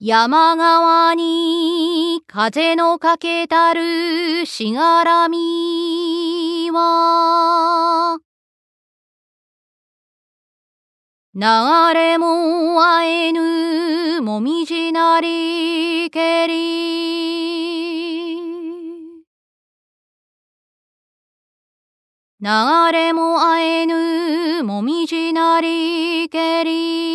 山側に風のかけたるしがらみは、流れもあえぬもみじなりけり。流れもあえぬもみじなりけり。